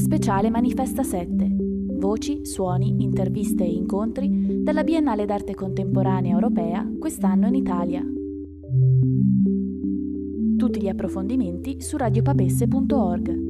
Speciale Manifesta 7. Voci, suoni, interviste e incontri dalla Biennale d'Arte Contemporanea Europea quest'anno in Italia. Tutti gli approfondimenti su radiopapesse.org.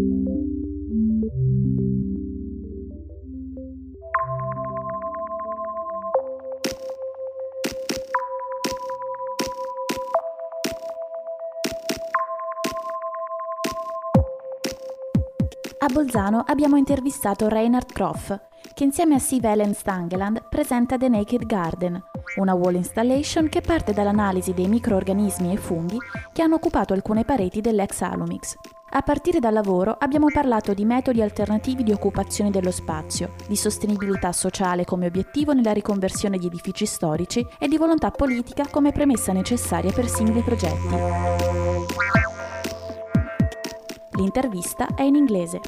A Bolzano abbiamo intervistato Reinhard Kroff, che insieme a Siv Ellen Stangeland presenta The Naked Garden, una wall installation che parte dall'analisi dei microorganismi e funghi che hanno occupato alcune pareti dell'ex Alumix. A partire dal lavoro abbiamo parlato di metodi alternativi di occupazione dello spazio, di sostenibilità sociale come obiettivo nella riconversione di edifici storici e di volontà politica come premessa necessaria per simili progetti. L'intervista è in inglese.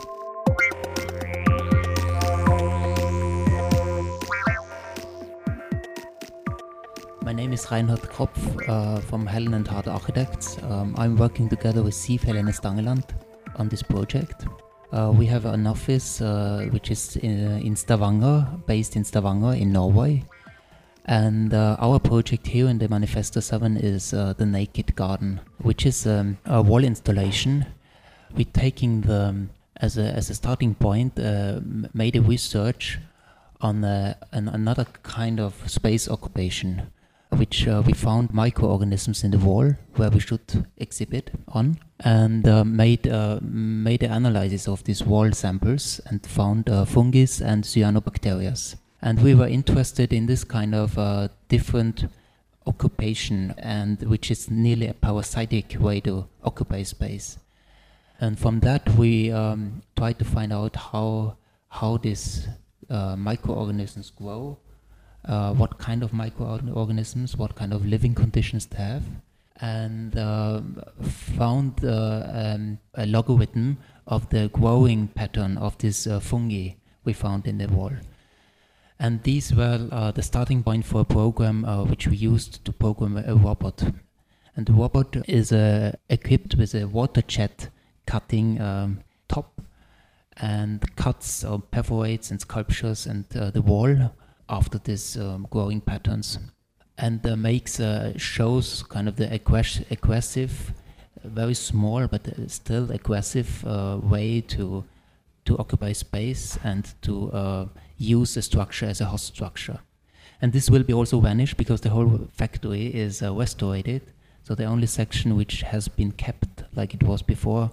My name is Reinhard Kropf from Helen & Hart Architects. I'm working together with Siv Ellen Stangeland on this project. We have an office which is in Stavanger, based in Stavanger in Norway. And our project here in the Manifesta 7 is The Naked Garden, which is a wall installation. We're taking as a starting point, made a research on another kind of space occupation, which we found microorganisms in the wall where we should exhibit on, and made an analysis of these wall samples and found fungi and cyanobacteria. And we were interested in this kind of different occupation, and which is nearly a parasitic way to occupy space. And from that, we tried to find out how these microorganisms grow, what kind of microorganisms, what kind of living conditions they have, and found a logarithm of the growing pattern of this fungi we found in the wall. And these were the starting point for a program which we used to program a robot. And the robot is equipped with a water jet cutting top, and cuts or perforates and sculptures and the wall after this growing patterns, and shows kind of the aggressive, very small but still aggressive way to occupy space and to use the structure as a host structure. And this will be also vanished because the whole factory is restored. So the only section which has been kept like it was before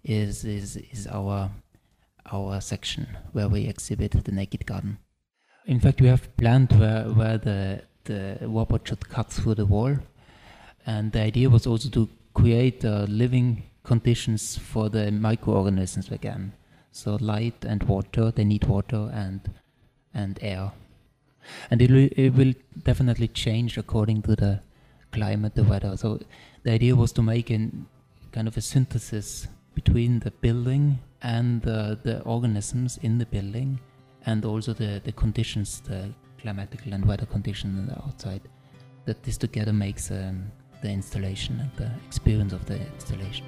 is our section where we exhibit the naked garden. In fact, we have planned where the robot should cut through the wall, and the idea was also to create living conditions for the microorganisms again. So light and water, they need water and air, and it will definitely change according to the climate, the weather. So the idea was to make a kind of a synthesis between the building and the organisms in the building, and also the conditions, the climatical and weather conditions on the outside. That this together makes the installation and the experience of the installation.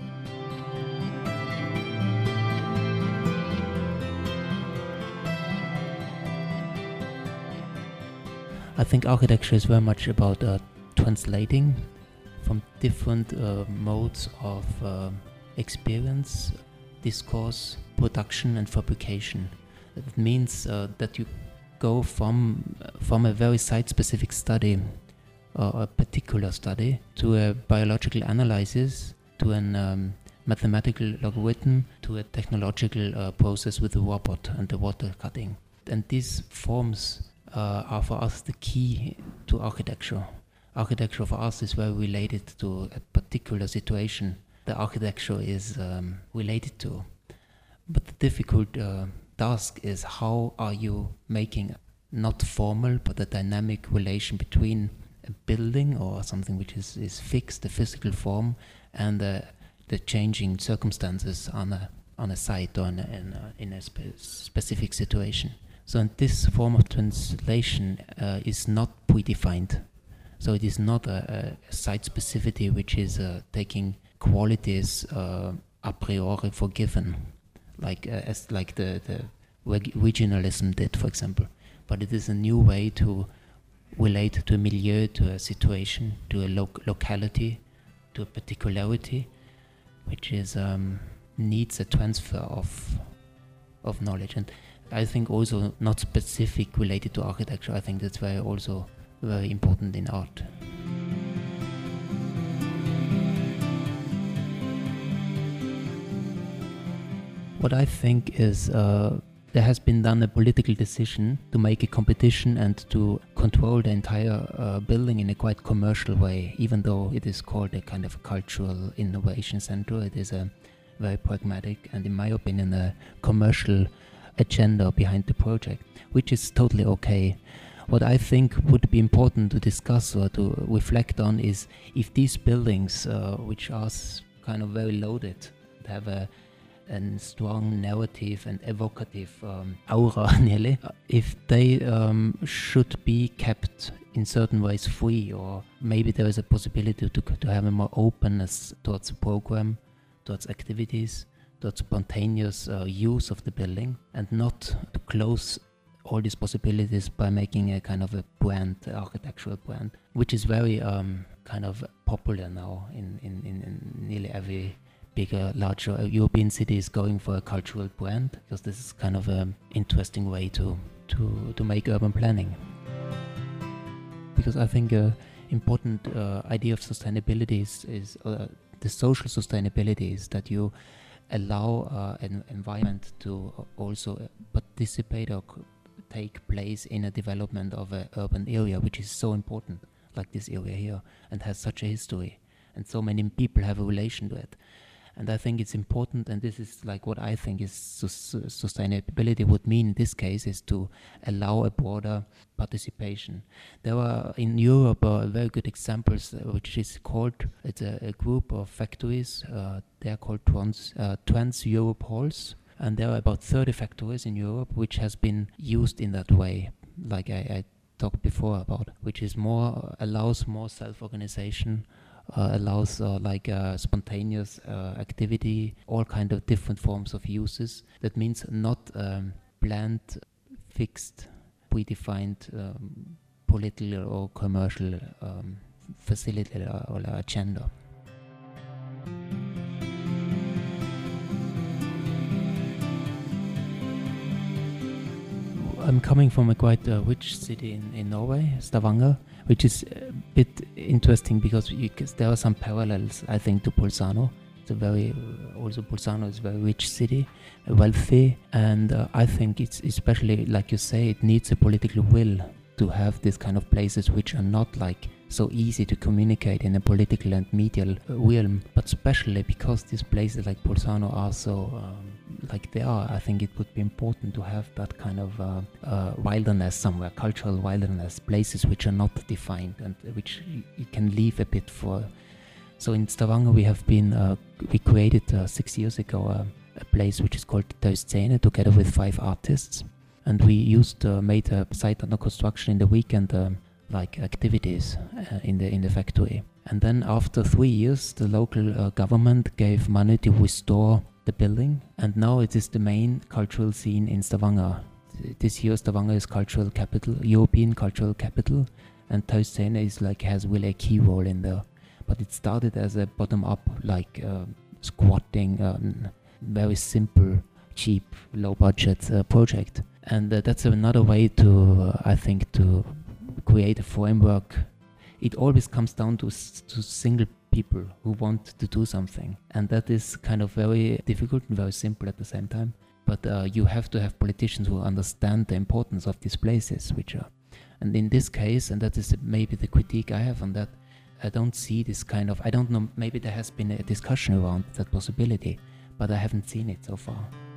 I think architecture is very much about translating from different modes of experience, discourse, production and fabrication. It means that you go from a very site-specific study or a particular study to a biological analysis, to a mathematical logarithm, to a technological process with the robot and the water cutting. And these forms are for us the key to architecture. Architecture for us is very related to a particular situation the architecture is related to. But the difficult task is how are you making not formal but a dynamic relation between a building or something which is fixed, the physical form, and the changing circumstances on a site or in a specific situation. So this form of translation is not predefined. So it is not a site specificity which is taking qualities a priori for given, as like the regionalism did, for example. But it is a new way to relate to a milieu, to a situation, to a locality, to a particularity, which is needs a transfer of knowledge. And I think also not specific related to architecture. I think that's also very important in art. What I think is there has been done a political decision to make a competition and to control the entire building in a quite commercial way. Even though it is called a kind of a cultural innovation center, it is a very pragmatic and, in my opinion, a commercial agenda behind the project, which is totally okay. What I think would be important to discuss or to reflect on is if these buildings, which are kind of very loaded, have a strong narrative and evocative aura, nearly, if they should be kept in certain ways free, or maybe there is a possibility to have a more openness towards the program, towards activities, towards spontaneous use of the building, and not to close all these possibilities by making a kind of a brand, architectural brand, which is very kind of popular now in nearly every bigger, larger European city is going for a cultural brand, because this is kind of an interesting way to make urban planning. Because I think an important idea of sustainability is the social sustainability, is that you allow an environment to also participate or take place in a development of an urban area, which is so important, like this area here, and has such a history, and so many people have a relation to it. And I think it's important, and this is like what I think is sustainability would mean in this case, is to allow a broader participation. There are in Europe very good examples, which is called, it's a group of factories, they are called Trans-Europe halls, and there are about 30 factories in Europe which has been used in that way, like I talked before about, which is allows more self-organization, allows spontaneous activity, all kind of different forms of uses. That means not planned, fixed, predefined political or commercial facility or agenda. I'm coming from a quite rich city in Norway, Stavanger, which is a bit interesting because there are some parallels, I think, to Bolzano. Also Bolzano is a very rich city, wealthy, and I think it's especially, like you say, it needs a political will to have these kind of places which are not like so easy to communicate in a political and medial realm, but especially because these places like Bolzano are so like they are, I think it would be important to have that kind of wilderness somewhere, cultural wilderness, places which are not defined and which you can leave a bit for. So in Stavanger we created 6 years ago a place which is called Tauscene, together with 5 artists, and we made a site under construction in the weekend like activities in the factory. And then after 3 years the local government gave money to restore the building, and now it is the main cultural scene in Stavanger. This year Stavanger is cultural capital, European cultural capital, and Tauscene has really a key role in there. But it started as a bottom-up, like squatting, very simple, cheap, low-budget project. And that's another way to, I think, to create a framework. It always comes down to single people who want to do something. And that is kind of very difficult and very simple at the same time. But you have to have politicians who understand the importance of these places, and in this case, and that is maybe the critique I have on that, I don't see this kind of, I don't know, maybe there has been a discussion around that possibility, but I haven't seen it so far.